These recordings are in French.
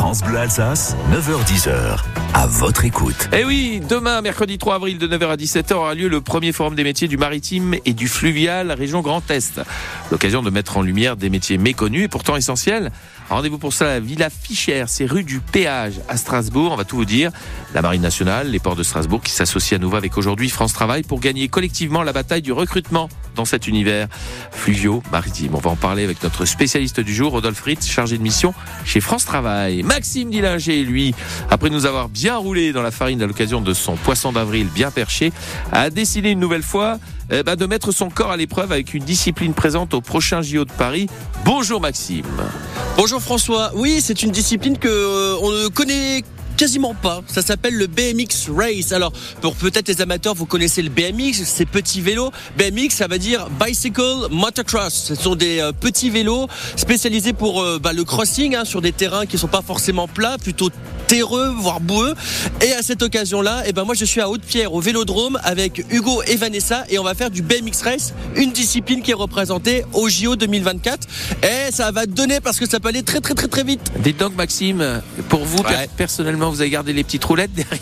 France Bleu Alsace, 9h-10h, à votre écoute. Eh oui, demain, mercredi 3 avril de 9h à 17h, aura lieu le premier forum des métiers du maritime et du fluvial, région Grand Est. L'occasion de mettre en lumière des métiers méconnus et pourtant essentiels. Rendez-vous pour ça à la Villa Fichère, c'est rue du Péage à Strasbourg. On va tout vous dire. La Marine nationale, les ports de Strasbourg qui s'associent à nouveau avec aujourd'hui France Travail pour gagner collectivement la bataille du recrutement dans cet univers fluvio-maritime. On va en parler avec notre spécialiste du jour, Rodolphe Ritz, chargé de mission chez France Travail. Maxime Dillinger, lui, après nous avoir bien roulé dans la farine à l'occasion de son poisson d'avril bien perché, a décidé une nouvelle fois de mettre son corps à l'épreuve avec une discipline présente au prochain JO de Paris. Bonjour Maxime. Bonjour François. Oui, c'est une discipline que on ne connaît quasiment pas. Ça s'appelle le BMX Race. Alors, pour peut-être les amateurs, vous connaissez le BMX, ces petits vélos. BMX, ça veut dire Bicycle Motocross. Ce sont des petits vélos spécialisés pour le crossing, sur des terrains qui sont pas forcément plats, plutôt terreux, voire boueux. Et à cette occasion-là, moi je suis à Haute-Pierre au Vélodrome avec Hugo et Vanessa et on va faire du BMX Race, une discipline qui est représentée au JO 2024. Et ça va donner parce que ça peut aller très très très très vite. Dites donc Maxime, pour vous personnellement, vous avez gardé les petites roulettes derrière?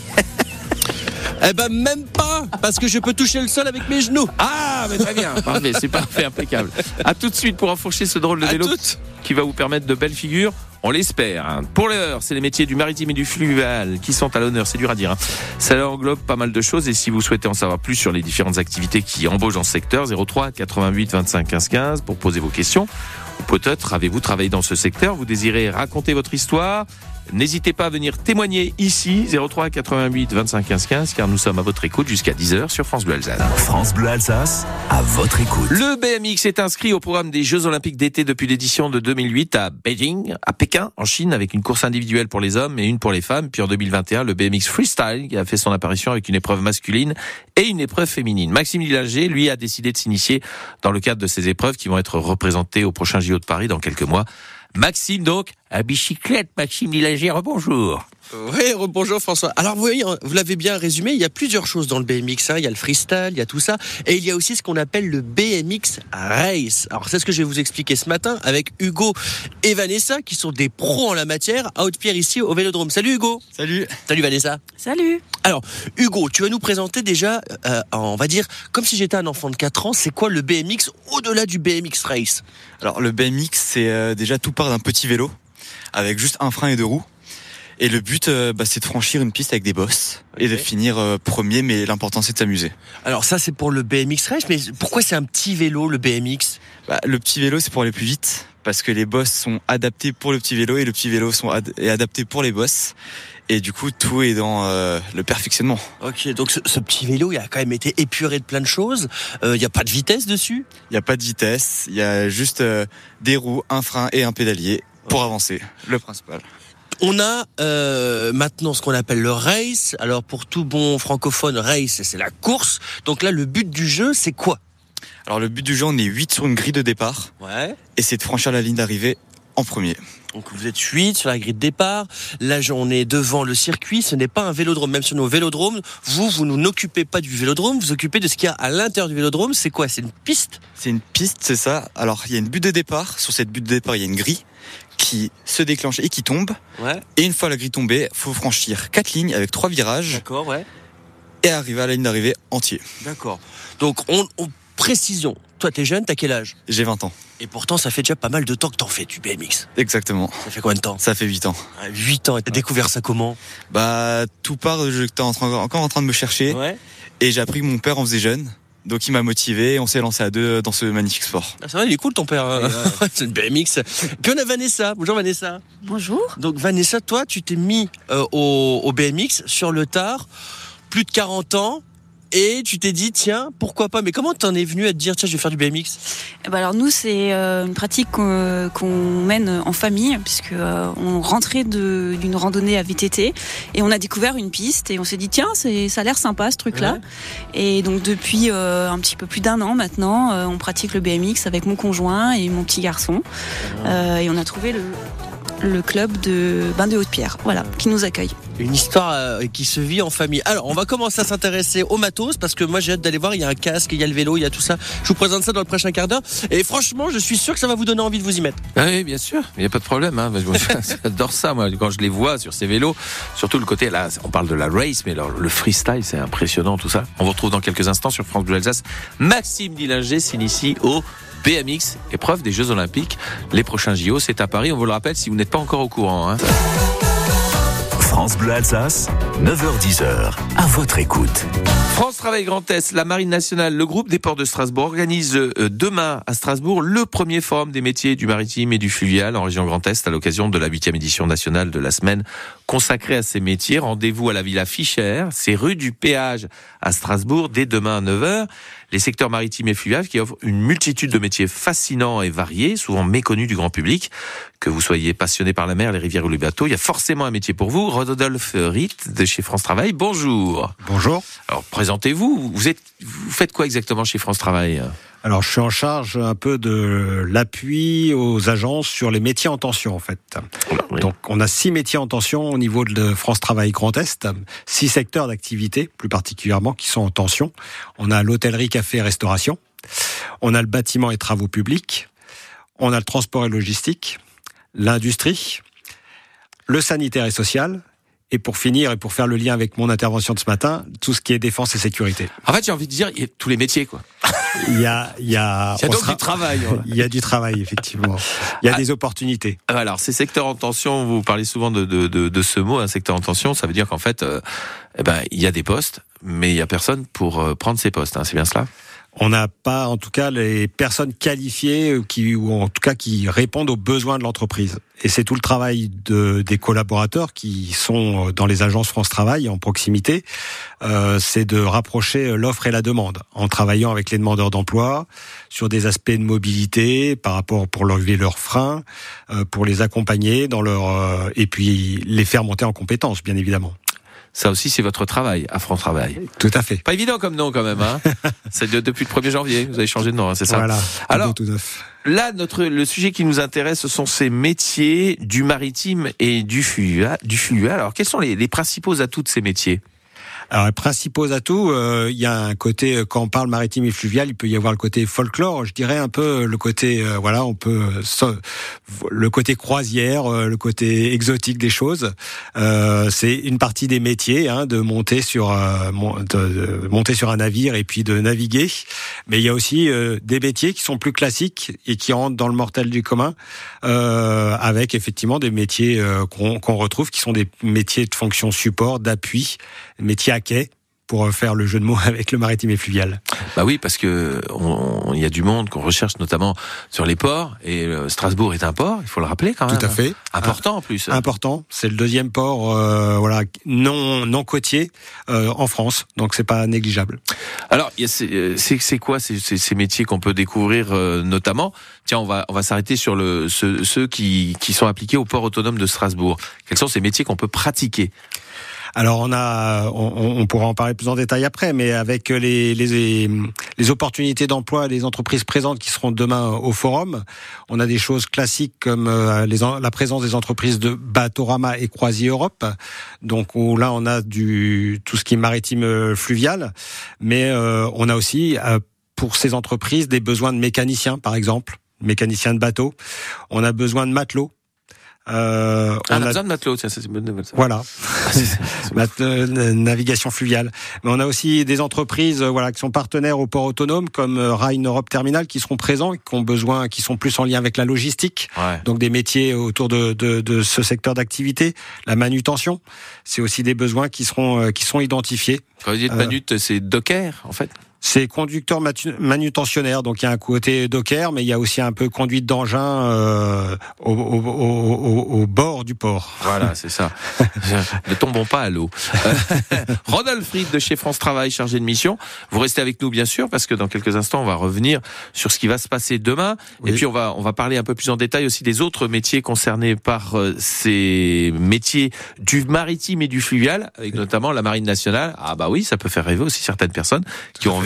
Même pas, parce que je peux toucher le sol avec mes genoux. Ah, mais très bien, parfait, c'est parfait, impeccable. À tout de suite pour enfourcher ce drôle de vélo qui va vous permettre de belles figures. On l'espère. Pour l'heure, c'est les métiers du maritime et du fluvial qui sont à l'honneur. C'est dur à dire. Ça englobe pas mal de choses. Et si vous souhaitez en savoir plus sur les différentes activités qui embauchent dans ce secteur, 03 88 25 15 15 pour poser vos questions. Ou peut-être avez-vous travaillé dans ce secteur, vous désirez raconter votre histoire. N'hésitez pas à venir témoigner ici, 03 88 25 15 15, car nous sommes à votre écoute jusqu'à 10h sur France Bleu Alsace. France Bleu Alsace, à votre écoute. Le BMX est inscrit au programme des Jeux Olympiques d'été depuis l'édition de 2008 à Beijing, à Pékin, en Chine, avec une course individuelle pour les hommes et une pour les femmes. Puis en 2021, le BMX Freestyle qui a fait son apparition avec une épreuve masculine et une épreuve féminine. Maxime Dillinger, lui, a décidé de s'initier dans le cadre de ces épreuves qui vont être représentées au prochain JO de Paris dans quelques mois. Maxime, donc, à bicyclette, Maxime Dillinger, bonjour. Oui, bonjour François. Alors vous l'avez bien résumé, il y a plusieurs choses dans le BMX, il y a le freestyle, il y a tout ça, et il y a aussi ce qu'on appelle le BMX Race. Alors c'est ce que je vais vous expliquer ce matin avec Hugo et Vanessa, qui sont des pros en la matière, à Haute-Pierre ici au Vélodrome. Salut Hugo. Salut. Salut Vanessa. Salut. Alors Hugo, tu vas nous présenter déjà, on va dire, comme si j'étais un enfant de 4 ans, c'est quoi le BMX au-delà du BMX Race? Alors le BMX, c'est déjà tout part d'un petit vélo, avec juste un frein et 2 roues. Et le but, c'est de franchir une piste avec des bosses et de finir premier, mais l'important c'est de s'amuser. Alors ça c'est pour le BMX Race, mais pourquoi c'est un petit vélo le BMX? Le petit vélo c'est pour aller plus vite, parce que les bosses sont adaptées pour le petit vélo et le petit vélo est adapté pour les bosses. Et du coup tout est dans le perfectionnement. Ok, donc ce petit vélo il a quand même été épuré de plein de choses. Il n'y a pas de vitesse dessus? Il n'y a pas de vitesse, il y a juste des roues, un frein et un pédalier pour avancer, le principal. On a maintenant ce qu'on appelle le race. Alors pour tout bon francophone, race c'est la course. Donc là le but du jeu c'est quoi? Alors le but du jeu, on est 8 sur une grille de départ. Ouais. Et c'est de franchir la ligne d'arrivée en premier. Donc vous êtes 8 sur la grille de départ. Là on est devant le circuit. Ce n'est pas un vélodrome. Même sur nos vélodromes, vous n'occupez pas du vélodrome. Vous occupez de ce qu'il y a à l'intérieur du vélodrome. C'est quoi? C'est une piste? C'est une piste, c'est ça. Alors il y a une butte de départ. Sur cette butte de départ, il y a une grille qui se déclenche et qui tombe. Ouais. Et une fois la grille tombée, faut franchir 4 lignes avec 3 virages. D'accord, ouais. Et arriver à la ligne d'arrivée entier. D'accord. Donc on précision. Toi t'es jeune, t'as quel âge? J'ai 20 ans. Et pourtant ça fait déjà pas mal de temps que t'en fais du BMX. Exactement. Ça fait combien de temps? Ça fait 8 ans. 8 ans. Et t'as découvert ça comment? Tout part, j'étais encore en train de me chercher. Ouais. Et j'ai appris que mon père en faisait jeune. Donc il m'a motivé et on s'est lancé à 2 dans ce magnifique sport. Ah, c'est vrai, il est cool ton père. Ouais. C'est une BMX. Puis on a Vanessa. Bonjour Vanessa. Bonjour. Donc Vanessa, toi tu t'es mis au BMX sur le tard, plus de 40 ans. Et tu t'es dit, tiens, pourquoi pas? Mais comment t'en es venu à te dire, tiens, je vais faire du BMX? Alors nous, c'est une pratique qu'on mène en famille, puisque on rentrait d'une randonnée à VTT et on a découvert une piste et on s'est dit, tiens, ça a l'air sympa ce truc-là. Ouais. Et donc depuis un petit peu plus d'1 an maintenant, on pratique le BMX avec mon conjoint et mon petit garçon. Et on a trouvé le club de bain de Haute-Pierre, voilà, qui nous accueille. Une histoire qui se vit en famille. Alors, on va commencer à s'intéresser au matos parce que moi j'ai hâte d'aller voir. Il y a un casque, il y a le vélo, il y a tout ça. Je vous présente ça dans le prochain quart d'heure. Et franchement, je suis sûr que ça va vous donner envie de vous y mettre. Oui, bien sûr, il n'y a pas de problème. Hein. J'adore ça, moi, quand je les vois sur ces vélos. Surtout le côté, là, on parle de la race, mais alors, le freestyle, c'est impressionnant tout ça. On vous retrouve dans quelques instants sur France Bleu Alsace. Maxime Dillinger s'initie au BMX, épreuve des Jeux Olympiques. Les prochains JO, c'est à Paris. On vous le rappelle si vous n'êtes pas encore au courant. Hein. France Bleu Alsace, 9h-10h, à votre écoute. France Travail Grand Est, la Marine nationale, le groupe des ports de Strasbourg organise demain à Strasbourg le premier forum des métiers du maritime et du fluvial en région Grand Est à l'occasion de la 8e édition nationale de la semaine consacrée à ces métiers. Rendez-vous à la Villa Fischer, c'est rue du Péage à Strasbourg dès demain à 9h. Les secteurs maritimes et fluviales qui offrent une multitude de métiers fascinants et variés, souvent méconnus du grand public. Que vous soyez passionné par la mer, les rivières ou les bateaux, il y a forcément un métier pour vous. Rodolphe Ritt de chez France Travail, bonjour. Bonjour. Alors présentez-vous, vous faites quoi exactement chez France Travail ? Alors, je suis en charge un peu de l'appui aux agences sur les métiers en tension, en fait. Oui. Donc, on a 6 métiers en tension au niveau de France Travail Grand Est, 6 secteurs d'activité, plus particulièrement, qui sont en tension. On a l'hôtellerie, café, restauration. On a le bâtiment et travaux publics. On a le transport et logistique, l'industrie, le sanitaire et social. Et pour finir, et pour faire le lien avec mon intervention de ce matin, tout ce qui est défense et sécurité. En fait, j'ai envie de dire, il y a tous les métiers, quoi. Il y a donc du travail. Ouais. Il y a du travail, effectivement. Il y a des opportunités. Alors, ces secteurs en tension, vous parlez souvent de ce mot, un secteur en tension, ça veut dire qu'en fait, il y a des postes, mais il y a personne pour prendre ces postes, hein, c'est bien cela ? On n'a pas, en tout cas, les personnes qualifiées ou en tout cas qui répondent aux besoins de l'entreprise. Et c'est tout le travail des collaborateurs qui sont dans les agences France Travail en proximité. C'est de rapprocher l'offre et la demande en travaillant avec les demandeurs d'emploi sur des aspects de mobilité par rapport pour lever leurs freins, pour les accompagner dans et puis les faire monter en compétences, bien évidemment. Ça aussi, c'est votre travail, à France Travail. Tout à fait. Pas évident comme nom, quand même, hein. C'est depuis le 1er janvier, vous avez changé de nom, hein, c'est ça? Voilà. Alors, tout neuf. Là, le sujet qui nous intéresse, ce sont ces métiers du maritime et du fluvial. Alors, quels sont les principaux atouts de ces métiers? Alors, les principaux atouts, il y a un côté, quand on parle maritime et fluvial, il peut y avoir le côté folklore, je dirais un peu le côté, le côté croisière, le côté exotique des choses. C'est une partie des métiers, de monter sur un navire et puis de naviguer. Mais il y a aussi des métiers qui sont plus classiques et qui rentrent dans le mortel du commun, avec effectivement des métiers qu'on retrouve, qui sont des métiers de fonction support, d'appui, métiers à quai, pour faire le jeu de mots avec le maritime et fluvial. Bah oui, parce que il y a du monde qu'on recherche notamment sur les ports, et Strasbourg est un port, il faut le rappeler quand même. Tout à fait. Important en plus. Important, c'est le deuxième port non côtier en France, donc c'est pas négligeable. Alors, c'est quoi ces métiers qu'on peut découvrir notamment? Tiens, on va s'arrêter sur ceux qui sont appliqués au port autonome de Strasbourg. Quels sont ces métiers qu'on peut pratiquer? Alors on pourra en parler plus en détail après, mais avec les opportunités d'emploi, les entreprises présentes qui seront demain au forum, on a des choses classiques comme la présence des entreprises de Batorama et Croisier Europe. Donc là on a tout ce qui est maritime fluvial, mais on a aussi pour ces entreprises des besoins de mécaniciens, par exemple, mécaniciens de bateau. On a besoin de matelots. On a besoin de matelots, tiens, c'est une bonne nouvelle. Ça. Voilà, navigation fluviale. Mais on a aussi des entreprises, qui sont partenaires au port autonome, comme Rhine Europe Terminal, qui seront présents, qui sont plus en lien avec la logistique. Ouais. Donc des métiers autour de ce secteur d'activité, la manutention. C'est aussi des besoins qui sont identifiés. Quand vous dites manute, c'est docker, en fait. C'est conducteur manutentionnaire, donc il y a un côté docker, mais il y a aussi un peu conduite d'engin au bord du port. Voilà, c'est ça. Ne tombons pas à l'eau. Rodolphe Ritt de chez France Travail, chargé de mission. Vous restez avec nous, bien sûr, parce que dans quelques instants, on va revenir sur ce qui va se passer demain. Oui. Et puis, on va parler un peu plus en détail aussi des autres métiers concernés par ces métiers du maritime et du fluvial, avec notamment la Marine nationale. Ah bah oui, ça peut faire rêver aussi certaines personnes qui ont envie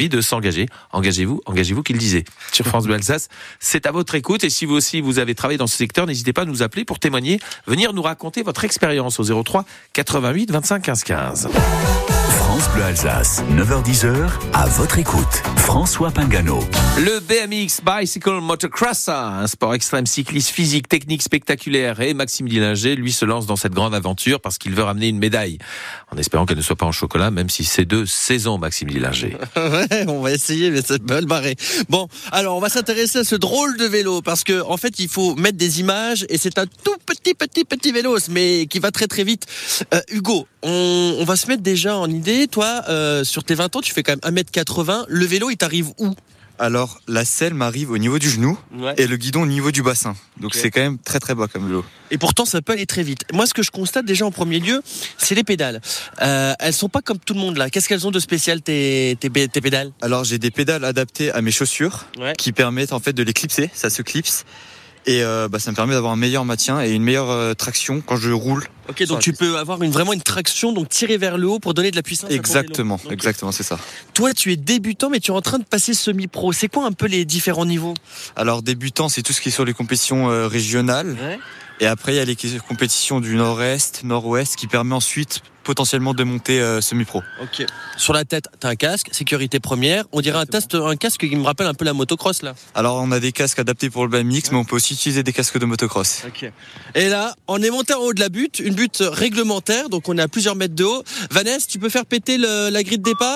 de s'engager. Engagez-vous, qu'il disait. Sur France Bleu Alsace, c'est à votre écoute. Et si vous aussi, vous avez travaillé dans ce secteur, n'hésitez pas à nous appeler pour témoigner, venir nous raconter votre expérience au 03 88 25 15 15. France Bleu Alsace, 9h-10h, à votre écoute. François Pingano. Le BMX Bicycle Motocross, un sport extrême cycliste physique, technique spectaculaire, et Maxime Dillinger, lui, se lance dans cette grande aventure parce qu'il veut ramener une médaille. En espérant qu'elle ne soit pas en chocolat, même si c'est de saison, Maxime Dillinger. Ouais, on va essayer, mais ça peut le barrer. Bon, alors on va s'intéresser à ce drôle de vélo parce que en fait, il faut mettre des images et c'est un tout petit vélo, mais qui va très très vite. Hugo, on va se mettre déjà en idée. Toi, sur tes 20 ans, tu fais quand même 1m80. Le vélo, il t'arrive où ? Alors, la selle m'arrive au niveau du genou et le guidon au niveau du bassin. Donc, c'est quand même très très bas comme vélo. Et pourtant, ça peut aller très vite. Moi, ce que je constate déjà en premier lieu, c'est les pédales. Elles sont pas comme tout le monde là. Qu'est-ce qu'elles ont de spécial tes pédales ? Alors, j'ai des pédales adaptées à mes chaussures qui permettent en fait de les clipser. Ça se clipse. Et ça me permet d'avoir un meilleur maintien et une meilleure traction quand je roule. Ok, donc tu peux avoir vraiment une traction, donc tirer vers le haut pour donner de la puissance. Exactement, à ton vélo. exactement, c'est ça. Toi, tu es débutant, mais tu es en train de passer semi-pro. C'est quoi un peu les différents niveaux ? Alors, débutant, c'est tout ce qui est sur les compétitions régionales. Ouais. Et après, il y a les compétitions du nord-est, nord-ouest, qui permet ensuite potentiellement de monter semi-pro. Ok. Sur la tête, t'as un casque, sécurité première. On dirait un casque qui me rappelle un peu la motocross là. Alors, on a des casques adaptés pour le BMX, mais on peut aussi utiliser des casques de motocross. Ok. Et là, on est monté en haut de la butte, une butte réglementaire, donc on est à plusieurs mètres de haut. Vanessa, tu peux faire péter la grille de départ ?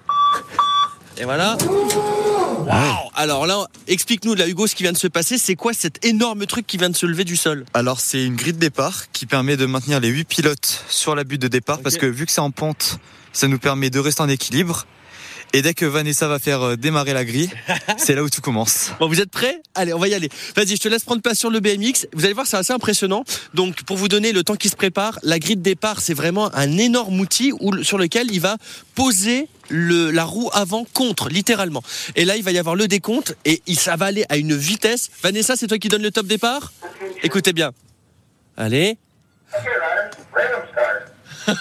Et voilà. Wow. Alors là, explique-nous là, Hugo, ce qui vient de se passer. C'est quoi cet énorme truc qui vient de se lever du sol ? Alors, c'est une grille de départ qui permet de maintenir les 8 pilotes sur la butte de départ, parce que vu que c'est en pente, ça nous permet de rester en équilibre. Et dès que Vanessa va faire démarrer la grille, c'est là où tout commence. Bon, vous êtes prêts ? Allez, on va y aller. Vas-y, je te laisse prendre place sur le BMX. Vous allez voir, c'est assez impressionnant. Donc, pour vous donner le temps qui se prépare, la grille de départ, c'est vraiment un énorme outil sur lequel il va poser la roue avant contre, littéralement. Et là, il va y avoir le décompte et ça va aller à une vitesse. Vanessa, c'est toi qui donne le top départ ? Écoutez bien. Allez. Okay, Ryder,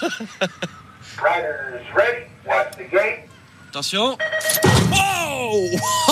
Riders ready, watch the gate. Attention. Oh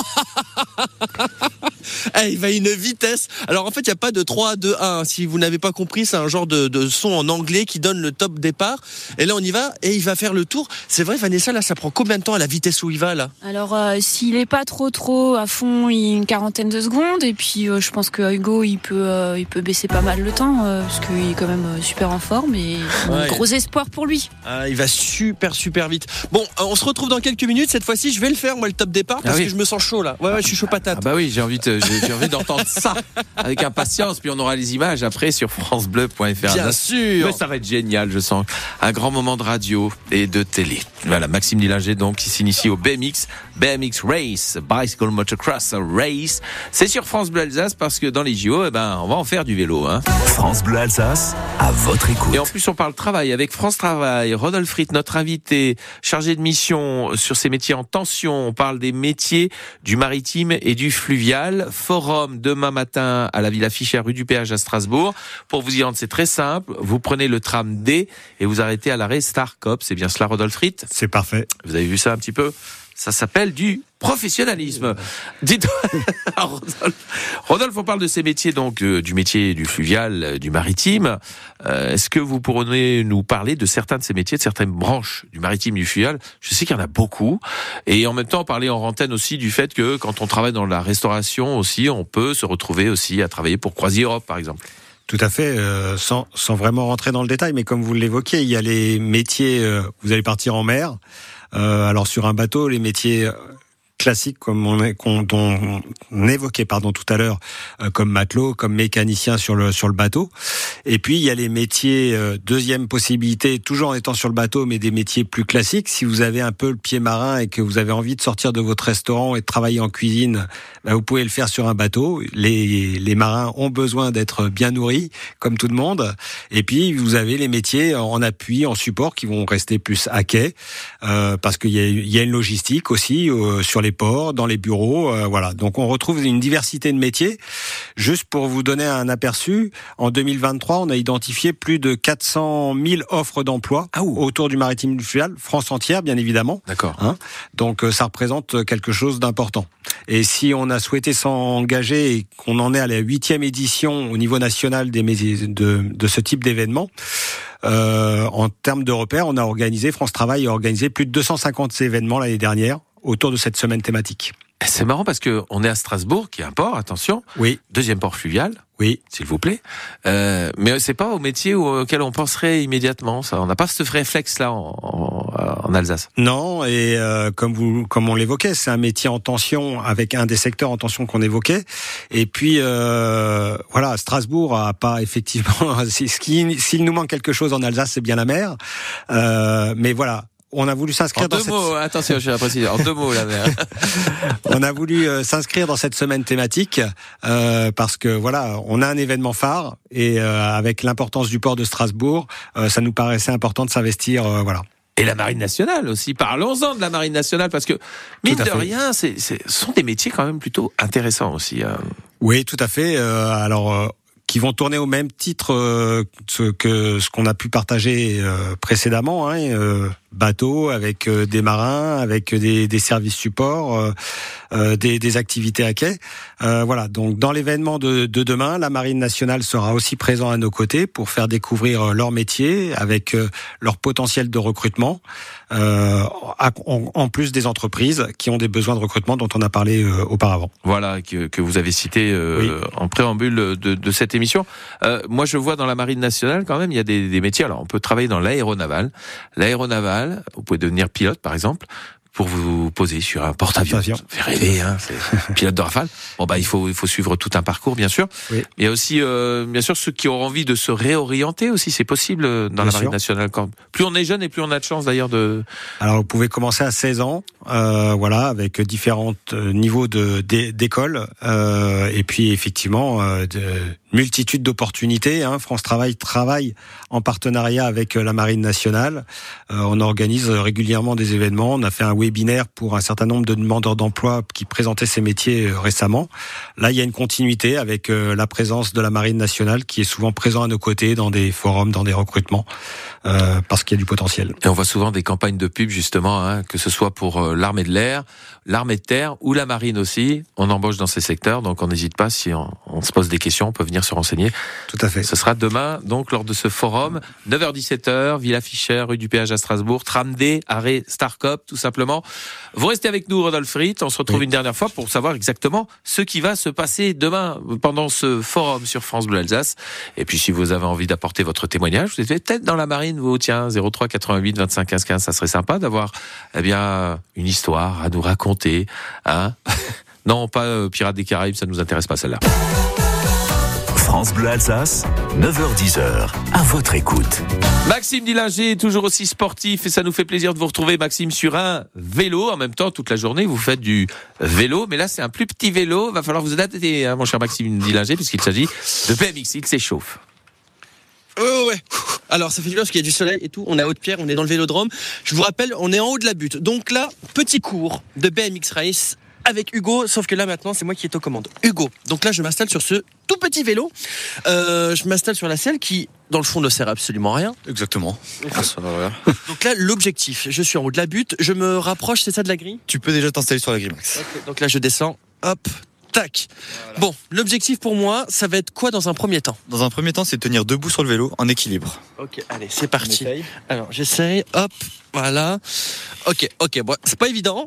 il va à une vitesse. Alors en fait, il n'y a pas de 3, 2, 1. Si vous n'avez pas compris, c'est un genre de son en anglais qui donne le top départ. Et là, on y va et il va faire le tour. C'est vrai, Vanessa, là, ça prend combien de temps à la vitesse où il va là ? Alors, s'il est pas trop à fond, il y a une quarantaine de secondes. Et puis, je pense que Hugo, il peut baisser pas mal le temps parce qu'il est quand même super en forme et gros espoir pour lui. Il va super vite. Bon, on se retrouve dans quelques minutes. Cette fois-ci, je vais le faire, moi, le top départ, parce que je me sens chaud là. Ouais, je suis chaud patate. Ah bah oui, j'ai envie d'entendre ça avec impatience. Puis on aura les images après sur francebleu.fr. Bien sûr. Mais ça va être génial, je sens. Un grand moment de radio et de télé. Voilà, Maxime Dillinger, donc, qui s'initie au BMX Race, Bicycle Motocross Race. C'est sur France Bleu Alsace parce que dans les JO, on va en faire du vélo. France Bleu Alsace, à votre écoute. Et en plus, on parle travail avec France Travail. Rodolphe Fritt, notre invité, chargé de mission sur ces métiers en tension. On parle des métiers du maritime et du fluvial. Forum demain matin à la Villa Fischer, rue du Péage à Strasbourg. Pour vous y rendre, c'est très simple. Vous prenez le tram D et vous arrêtez à l'arrêt Starcop. C'est bien cela, Rodolphe Fritt ? C'est parfait. Vous avez vu ça un petit peu ? Ça s'appelle du professionnalisme. Dites-moi, Rodolphe, on parle de ces métiers, donc du métier du fluvial, du maritime. Est-ce que vous pourriez nous parler de certains de ces métiers, de certaines branches du maritime, du fluvial ? Je sais qu'il y en a beaucoup. Et en même temps, parler en antenne aussi du fait que quand on travaille dans la restauration aussi, on peut se retrouver aussi à travailler pour Croisière Europe, par exemple. Tout à fait, sans vraiment rentrer dans le détail, mais comme vous l'évoquiez, il y a les métiers, vous allez partir en mer. Alors sur un bateau, les métiers classiques comme on évoquait tout à l'heure, comme matelot, comme mécanicien sur le bateau. Et puis il y a les métiers, deuxième possibilité, toujours en étant sur le bateau, mais des métiers plus classiques. Si vous avez un peu le pied marin et que vous avez envie de sortir de votre restaurant et de travailler en cuisine, vous pouvez le faire sur un bateau. Les marins ont besoin d'être bien nourris, comme tout le monde. Et puis vous avez les métiers en appui, en support, qui vont rester plus à quai, parce qu'il y a une logistique aussi sur les les ports, dans les bureaux, voilà. Donc on retrouve une diversité de métiers. Juste pour vous donner un aperçu, en 2023, on a identifié plus de 400 000 offres d'emploi autour du maritime du fluvial, France entière bien évidemment. D'accord. Donc ça représente quelque chose d'important. Et si on a souhaité s'engager et qu'on en est à la 8e édition au niveau national de ce type d'événement, en termes de repères, France Travail a organisé plus de 250 événements l'année dernière autour de cette semaine thématique. C'est marrant parce que on est à Strasbourg, qui est un port, attention. Oui. 2e port fluvial. Oui. S'il vous plaît. Mais c'est pas au métier auquel on penserait immédiatement, ça. On n'a pas ce réflexe-là en Alsace. Non, et comme on l'évoquait, c'est un métier en tension avec un des secteurs en tension qu'on évoquait. Et puis voilà, Strasbourg a pas effectivement. S'il nous manque quelque chose en Alsace, c'est bien la mer. Mais voilà. On a voulu s'inscrire dans mots, attention, je vais préciser, en 2 mots, la mer. On a voulu s'inscrire dans cette semaine thématique parce que voilà, on a un événement phare et avec l'importance du port de Strasbourg, ça nous paraissait important de s'investir, voilà. Et la Marine nationale aussi. Parlons-en de la Marine nationale parce que mine de rien, ce sont des métiers quand même plutôt intéressants aussi. Oui, tout à fait. Qui vont tourner au même titre que ce qu'on a pu partager précédemment, bateaux avec des marins, avec des services supports, des activités à quai. Voilà. Donc dans l'événement de demain, la Marine nationale sera aussi présente à nos côtés pour faire découvrir leur métier avec leur potentiel de recrutement, en plus des entreprises qui ont des besoins de recrutement dont on a parlé auparavant. Voilà, que vous avez cité en préambule de cette émission. Moi, je vois dans la Marine nationale quand même, il y a des métiers. Alors, on peut travailler dans l'aéronaval. L'aéronaval, vous pouvez devenir pilote, par exemple, pour vous poser sur un porte-avions. Ça fait rêver, c'est pilote de Rafale. Bon, il faut suivre tout un parcours, bien sûr. Oui. Il y a aussi, bien sûr, ceux qui auront envie de se réorienter aussi. C'est possible dans la Marine nationale. Plus on est jeune et plus on a de chance d'ailleurs de... Alors, vous pouvez commencer à 16 ans, voilà, avec différents niveaux d'école, et puis effectivement, multitude d'opportunités. France Travail travaille en partenariat avec la Marine nationale. On organise régulièrement des événements. On a fait un webinaire pour un certain nombre de demandeurs d'emploi qui présentaient ces métiers récemment. Là, il y a une continuité avec la présence de la Marine nationale qui est souvent présent à nos côtés dans des forums, dans des recrutements, parce qu'il y a du potentiel. Et on voit souvent des campagnes de pub justement, que ce soit pour l'armée de l'air, l'armée de terre ou la marine aussi. On embauche dans ces secteurs, donc on n'hésite pas, si on se pose des questions, on peut venir se renseigner. Tout à fait. Ce sera demain, donc, lors de ce forum, 9h-17h, Villa Fischer, rue du Péage à Strasbourg, tram D, arrêt Starcop, tout simplement. Vous restez avec nous, Rodolphe Ritt. On se retrouve une dernière fois pour savoir exactement ce qui va se passer demain pendant ce forum sur France Bleu Alsace. Et puis, si vous avez envie d'apporter votre témoignage, vous êtes peut-être dans la marine, vous, 03 88 25 15 15, ça serait sympa d'avoir, une histoire à nous raconter, Non, pas Pirates des Caraïbes, ça nous intéresse pas, celle-là. France Bleu Alsace, 9h-10h, à votre écoute. Maxime Dillinger est toujours aussi sportif et ça nous fait plaisir de vous retrouver, Maxime, sur un vélo. En même temps, toute la journée, vous faites du vélo, mais là, c'est un plus petit vélo. Il va falloir vous adapter, mon cher Maxime Dillinger, puisqu'il s'agit de BMX. Il s'échauffe. Ouais. Alors, ça fait du bien parce qu'il y a du soleil et tout. On est à Haute-Pierre, on est dans le vélodrome. Je vous rappelle, on est en haut de la butte. Donc là, petit cours de BMX Race avec Hugo, sauf que là maintenant c'est moi qui est aux commandes. Hugo, donc là je m'installe sur ce tout petit vélo, je m'installe sur la selle qui dans le fond ne sert absolument à rien. Exactement. Donc là l'objectif, je suis en haut de la butte, je me rapproche, c'est ça, de la grille ? Tu peux déjà t'installer sur la grille, Max. Okay, donc là je descends, hop, tac. Voilà. Bon, l'objectif pour moi, ça va être quoi dans un premier temps ? Dans un premier temps, c'est de tenir debout sur le vélo en équilibre. Ok, allez, c'est parti. Alors j'essaye, hop, voilà. Ok, bon, c'est pas évident.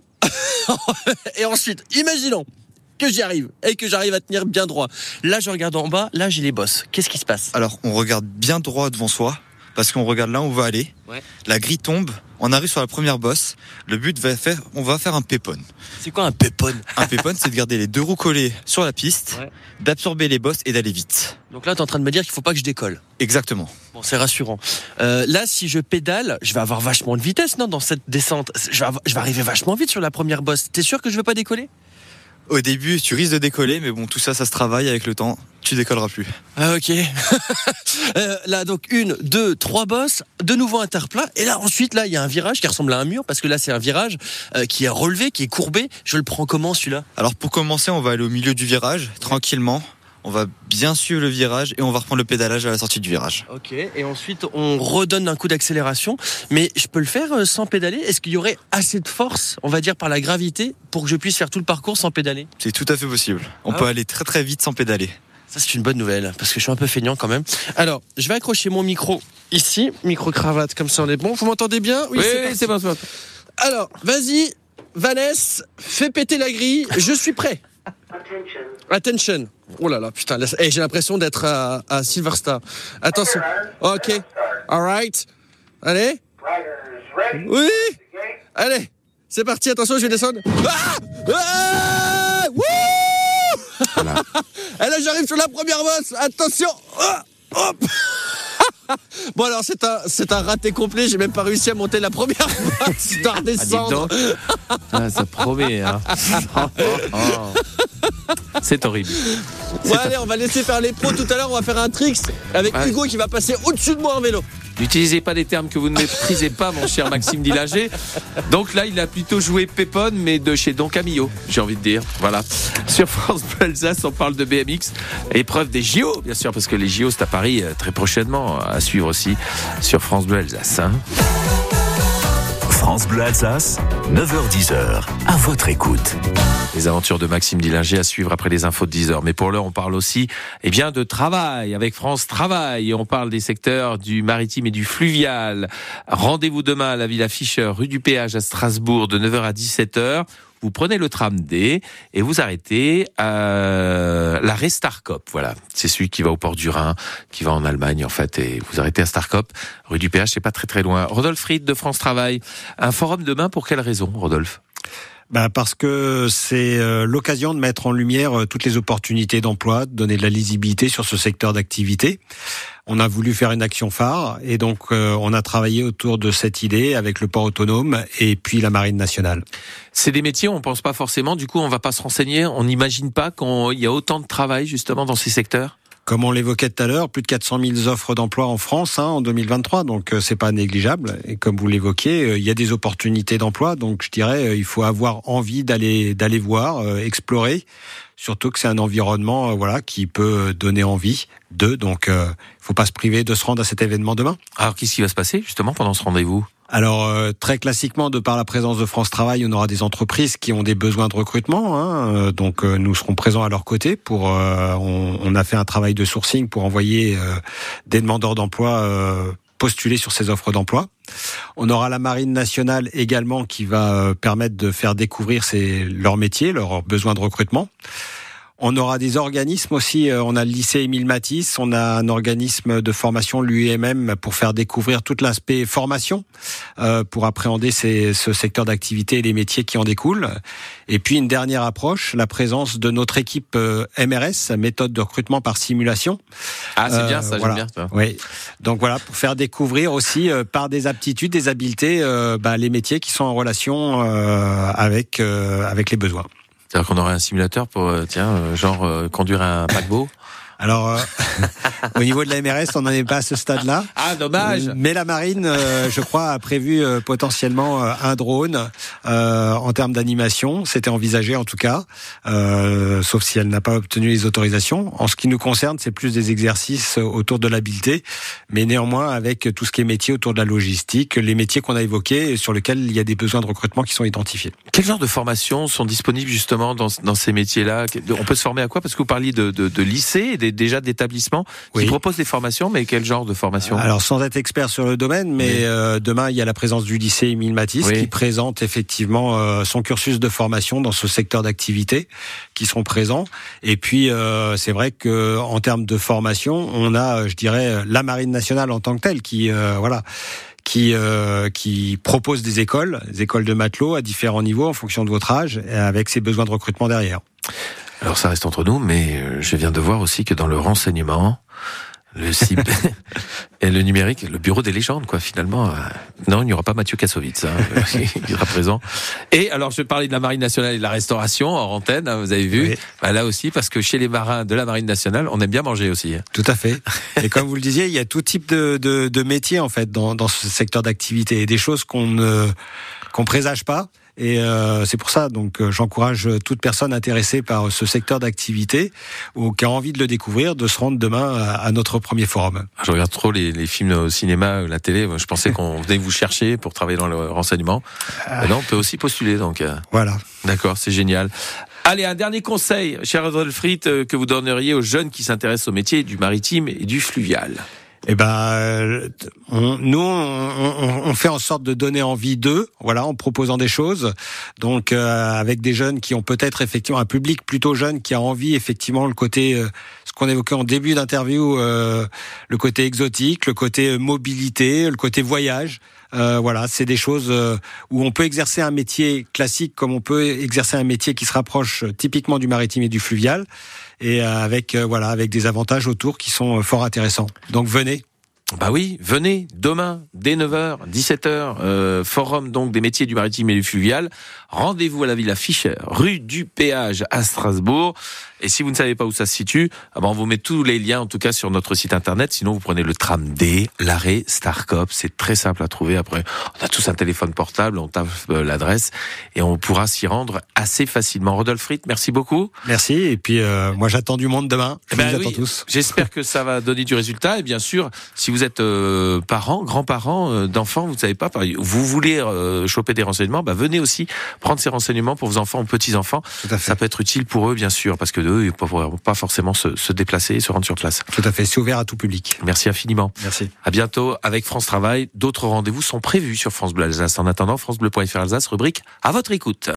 Et ensuite, imaginons que j'y arrive et que j'arrive à tenir bien droit. Là, je regarde en bas, là, j'ai les bosses. Qu'est-ce qui se passe ? Alors, on regarde bien droit devant soi, parce qu'on regarde là où on va aller. Ouais. La grille tombe, on arrive sur la première bosse. Le but on va faire un pépone. C'est quoi un pépone ? Un pépone, c'est de garder les deux roues collées sur la piste, d'absorber les bosses et d'aller vite. Donc là, t'es en train de me dire qu'il faut pas que je décolle. Exactement. Bon, c'est rassurant. Là, si je pédale, je vais avoir vachement de vitesse, non, dans cette descente. Je vais arriver vachement vite sur la première bosse. T'es sûr que je vais pas décoller ? Au début, tu risques de décoller, mais bon, tout ça, ça se travaille avec le temps. Tu décolleras plus. Ah, ok. Là, donc 1, 2, 3 bosses, de nouveau interplat. Et là, ensuite, là, il y a un virage qui ressemble à un mur, parce que là, c'est un virage qui est relevé, qui est courbé. Je le prends comment, celui-là? Alors, pour commencer, on va aller au milieu du virage, tranquillement. On va bien suivre le virage et on va reprendre le pédalage à la sortie du virage. Ok, et ensuite on redonne un coup d'accélération. Mais je peux le faire sans pédaler? Est-ce qu'il y aurait assez de force, on va dire par la gravité, pour que je puisse faire tout le parcours sans pédaler? C'est tout à fait possible. On peut aller très très vite sans pédaler. Ça, c'est une bonne nouvelle, parce que je suis un peu feignant quand même. Alors, je vais accrocher mon micro ici, micro-cravate, comme ça on est bon. Vous m'entendez bien? Oui, c'est bon. Alors, vas-y, Vanessa, fais péter la grille, je suis prêt. Attention. Oh là là, putain, j'ai l'impression d'être à Silverstar. Attention. Ok. Alright. Allez. Oui. Allez. C'est parti, attention, je vais descendre. Wouh. Voilà. Et là, j'arrive sur la première bosse. Attention. Hop. Bon, alors, c'est un raté complet. J'ai même pas réussi à monter la première bosse. Je dois redescendre. Ça promet, hein. C'est horrible. Ouais, allez, on va laisser faire les pros. Tout à l'heure, on va faire un tricks avec Hugo qui va passer au-dessus de moi en vélo. N'utilisez pas des termes que vous ne maîtrisez pas, mon cher Maxime Dillinger. Donc là, il a plutôt joué Pépone, mais de chez Don Camillo, j'ai envie de dire. Voilà. Sur France Bleu Alsace, on parle de BMX. Épreuve des JO, bien sûr, parce que les JO, c'est à Paris très prochainement, à suivre aussi sur France Bleu Alsace. France Bleu Alsace, 9h-10h, à votre écoute. Les aventures de Maxime Dillinger à suivre après les infos de 10h. Mais pour l'heure, on parle aussi de travail avec France Travail. On parle des secteurs du maritime et du fluvial. Rendez-vous demain à la Villa Fischer, rue du Péage à Strasbourg, de 9h à 17h. Vous prenez le tram D et vous arrêtez à l'arrêt Starkop. Voilà, c'est celui qui va au port du Rhin, qui va en Allemagne en fait, et vous arrêtez à Starkop, rue du Péage, c'est pas très très loin. Rodolphe Fried de France Travail. Un forum demain pour quelle raison, Rodolphe? Parce que c'est l'occasion de mettre en lumière toutes les opportunités d'emploi, de donner de la lisibilité sur ce secteur d'activité. On a voulu faire une action phare et donc on a travaillé autour de cette idée avec le port autonome et puis la Marine nationale. C'est des métiers, on pense pas forcément, du coup on va pas se renseigner, on n'imagine pas qu'il y a autant de travail justement dans ces secteurs. Comme on l'évoquait tout à l'heure, plus de 400 000 offres d'emploi en France en 2023, donc c'est pas négligeable. Et comme vous l'évoquiez, il y a des opportunités d'emploi, donc je dirais il faut avoir envie d'aller voir, explorer. Surtout que c'est un environnement qui peut donner envie d'eux, donc faut pas se priver de se rendre à cet événement demain. Alors qu'est-ce qui va se passer justement pendant ce rendez-vous ? Alors très classiquement, de par la présence de France Travail, on aura des entreprises qui ont des besoins de recrutement, donc nous serons présents à leur côté pour on a fait un travail de sourcing pour envoyer des demandeurs d'emploi postuler sur ces offres d'emploi. On aura la Marine nationale également qui va permettre de faire découvrir leur métier, leurs besoins de recrutement. On aura des organismes aussi, on a le lycée Émile Matisse, on a un organisme de formation, l'UEMM, pour faire découvrir tout l'aspect formation, pour appréhender ce secteur d'activité et les métiers qui en découlent. Et puis une dernière approche, la présence de notre équipe MRS, méthode de recrutement par simulation. Ah, c'est bien ça, voilà. J'aime bien ça. Oui. Donc voilà, pour faire découvrir aussi par des aptitudes, des habiletés, les métiers qui sont en relation avec les besoins. C'est-à-dire qu'on aurait un simulateur pour, conduire un paquebot. Alors, au niveau de la MRS, on n'en est pas à ce stade-là. Ah, dommage. Mais la Marine, je crois, a prévu potentiellement un drone en termes d'animation. C'était envisagé en tout cas, sauf si elle n'a pas obtenu les autorisations. En ce qui nous concerne, c'est plus des exercices autour de l'habileté, mais néanmoins avec tout ce qui est métier autour de la logistique, les métiers qu'on a évoqués et sur lesquels il y a des besoins de recrutement qui sont identifiés. Quel genre de formations sont disponibles justement dans ces métiers-là ? On peut se former à quoi ? Parce que vous parliez de lycée et déjà d'établissements qui proposent des formations, mais quel genre de formation ? Alors sans être expert sur le domaine, mais demain il y a la présence du lycée Émile Matisse qui présente effectivement son cursus de formation dans ce secteur d'activité qui seront présents. Et puis c'est vrai que en termes de formation, on a, je dirais, la Marine nationale en tant que telle qui propose des écoles de matelots à différents niveaux en fonction de votre âge, avec ses besoins de recrutement derrière. Alors ça reste entre nous, mais je viens de voir aussi que dans le renseignement, Le cyber et le numérique, le bureau des légendes, quoi, finalement. Non, il n'y aura pas Mathieu Kassovitz, hein, il sera présent. Et alors, je parlais de la Marine nationale et de la restauration en antenne, hein, vous avez vu. Oui. Bah, là aussi, parce que chez les marins de la Marine nationale, on aime bien manger aussi. Tout à fait. Et comme vous le disiez, il y a tout type de métiers, en fait, dans ce secteur d'activité. Et des choses qu'on présage pas. Et c'est pour ça, donc, j'encourage toute personne intéressée par ce secteur d'activité ou qui a envie de le découvrir, de se rendre demain à notre premier forum. Je regarde trop les films au cinéma, la télé. Je pensais qu'on venait vous chercher pour travailler dans le renseignement. Mais non, on peut aussi postuler, donc. Voilà. D'accord, c'est génial. Allez, un dernier conseil, cher Rodolphe, que vous donneriez aux jeunes qui s'intéressent au métier du maritime et du fluvial. Eh ben, on fait en sorte de donner envie d'eux, voilà, en proposant des choses. Donc, avec des jeunes qui ont peut-être effectivement un public plutôt jeune qui a envie effectivement le côté, ce qu'on évoquait en début d'interview, le côté exotique, le côté mobilité, le côté voyage. Voilà, c'est des choses où on peut exercer un métier classique comme on peut exercer un métier qui se rapproche typiquement du maritime et du fluvial, et avec des avantages autour qui sont fort intéressants. Donc venez. Bah oui, venez demain dès 9h, 17h, forum donc des métiers du maritime et du fluvial. Rendez-vous à la Villa Fischer, rue du Péage à Strasbourg. Et si vous ne savez pas où ça se situe, on vous met tous les liens en tout cas sur notre site internet. Sinon vous prenez le tram D, l'arrêt Starcop. C'est très simple à trouver. Après, on a tous un téléphone portable, on tape l'adresse et on pourra s'y rendre assez facilement. Rodolphe Fritt, merci beaucoup. Merci. Et puis moi j'attends du monde demain. Je vous attends oui, tous. J'espère que ça va donner du résultat. Et bien sûr, si vous êtes parents, grands-parents d'enfants, vous ne savez pas, vous voulez choper des renseignements, venez aussi prendre ces renseignements pour vos enfants ou petits-enfants. Ça peut être utile pour eux, bien sûr, parce que eux, ils ne peuvent pas forcément se déplacer et se rendre sur place. Tout à fait, c'est ouvert à tout public. Merci infiniment. Merci. À bientôt avec France Travail. D'autres rendez-vous sont prévus sur France Bleu Alsace. En attendant, francebleu.fr Alsace, rubrique à votre écoute.